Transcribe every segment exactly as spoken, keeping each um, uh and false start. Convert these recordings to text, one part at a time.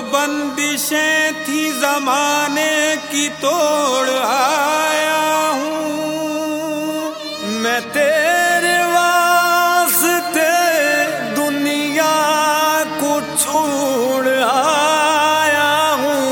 बंदिशें थी जमाने की तोड़ आया हूँ मैं तेरे वास्ते दुनिया को छोड़ आया हूँ।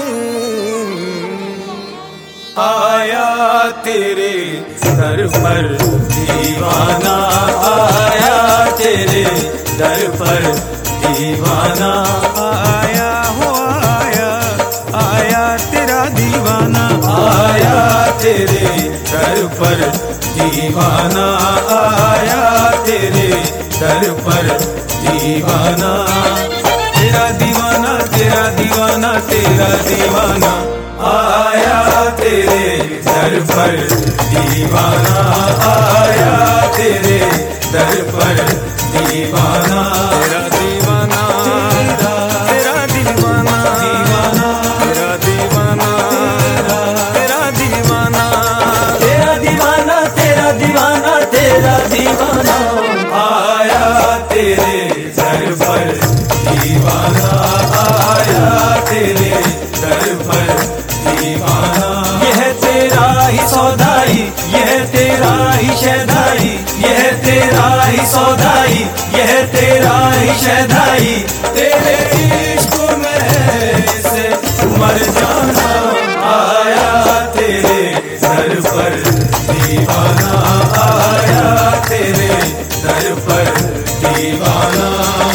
आया तेरे दर पर दीवाना, आया तेरे दर पर दीवाना, आया हो आया, आया तेरा दीवाना, आया तेरे दर पर दीवाना, आया तेरे दर पर दीवाना। तेरा दीवाना, तेरा दीवाना, तेरा दीवाना, आया तेरे दर पर दीवाना, आया तेरे दर पर दीवाना। तेरा दीवाना, तेरा दीवाना, दीवाना, तेरा दीवाना, तेरा दीवाना, तेरा दीवाना, तेरा दीवाना, तेरा दीवाना, आया तेरे दर पर दीवाना, आया तेरे दर पर दीवाना। यह तेरा ही सौदाई, यह तेरा ही शहदाई, यह तेरा ही सौदाई, यह तेरा ही शहदाई। तेरे इश्क में से मर जाना, आया तेरे दर पर दीवाना, आया तेरे दर पर दीवाना।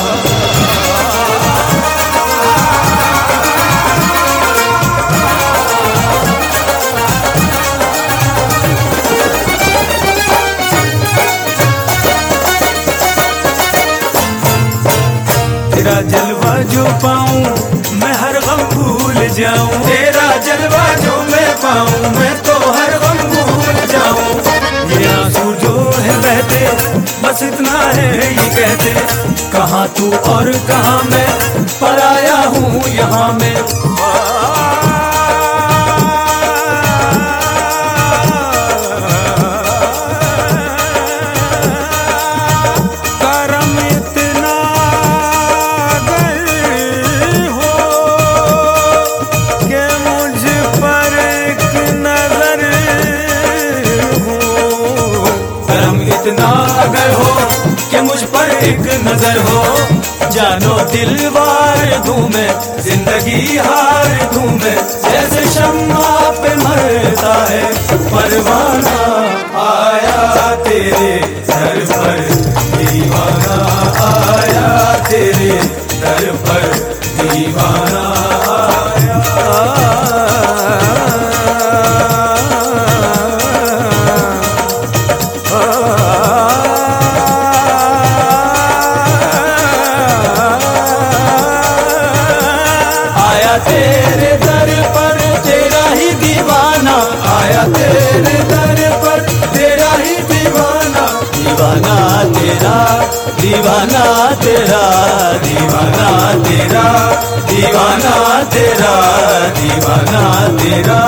तेरा जलवा जो पाऊं मैं हर गम भूल जाऊं, तेरा जलवा जो मैं पाऊं मैं तो हर गम भूल जाऊं। ये आंसू जो है बहते बस इतना है ये कहते, कहाँ तू और कहाँ मैं, पराया हूँ यहाँ मैं। इतना अगर हो कि मुझ पर एक नजर हो, जानो दिल वार दूं मैं, जिंदगी हार दूं मैं। जैसे शम्मा पे मरता है परवाना, आया तेरे दर पर दीवाना, आया तेरे दर पर दीवाना, आया। तेरे दर पर तेरा ही दीवाना, आया तेरे दर पर तेरा ही दीवाना, दीवाना तेरा, दीवाना तेरा, दीवाना तेरा, दीवाना तेरा, दीवाना तेरा।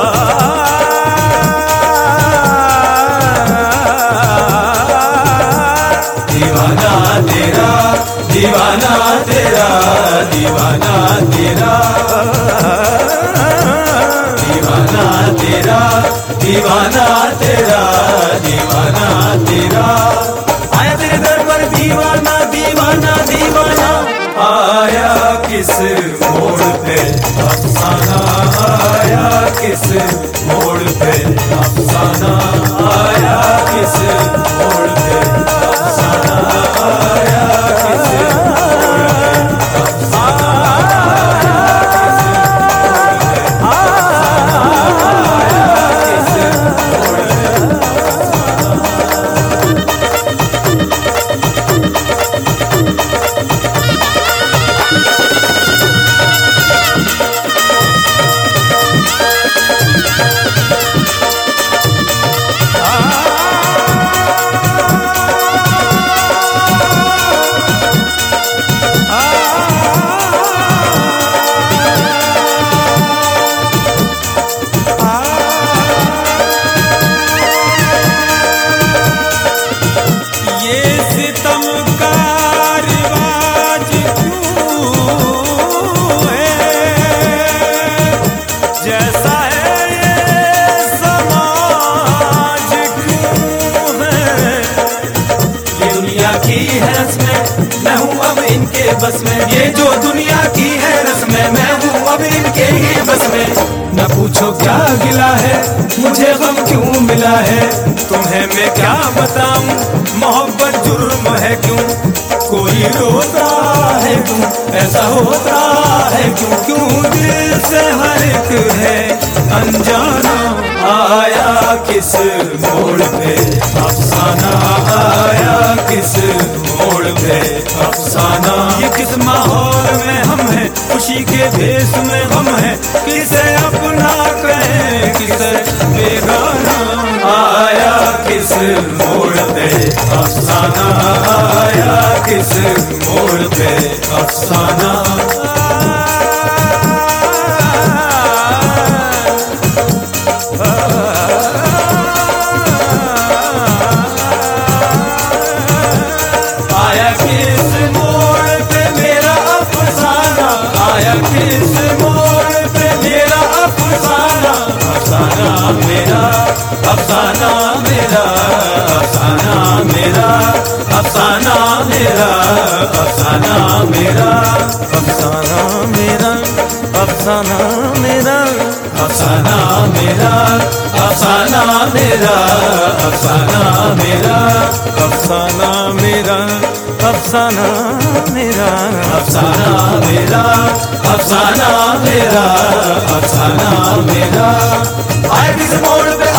दीवाना तेरा, दीवाना तेरा, दीवाना तेरा, दीवाना तेरा, दीवाना तेरा, दीवाना तेरा। आया तेरे दर पर दीवाना, दीवाना, दीवाना, आया किस मोड़ पे अफसाना, आया किस मोड़ पे अफसाना, आया किस मोड़ पे अफसाना, आया किस मोड़ पे अफसाना। बस में। ये जो दुनिया की है रस्में, मैं हूँ अब इनके ही बस में। न पूछो क्या गिला है, मुझे गम क्यों मिला है, तुम्हें मैं क्या बताऊं, मोहब्बत जुर्म है क्यों, कोई रोता है क्यों, ऐसा होता है क्यों, क्यों दिल से हर एक है अनजाना। आया किस मोड़ पे अफसाना, आया किस मोड़ पे अफसाना। ये किस माहौल में हम हैं, खुशी के भेष में हम हैं, किसे अपना कहें किसे बेगाना। आया किस मोड़ पे अफसाना, आया किस मोड़ पे अफसाना। आया किस मोड़ पे मेरा अफसाना, आया किस मोड़ पे मेरा अफसाना। अफसाना मेरा, अफसाना मेरा, अफसाना मेरा, अफसाना मेरा, अफसाना मेरा, अफसाना मेरा, अफसाना मेरा, अफसाना मेरा, अफसाना मेरा, अफसाना मेरा, अफसाना मेरा, अफसाना मेरा, अफसाना मेरा, अफसाना मेरा, अफसाना मेरा। आए किस मोड़ पे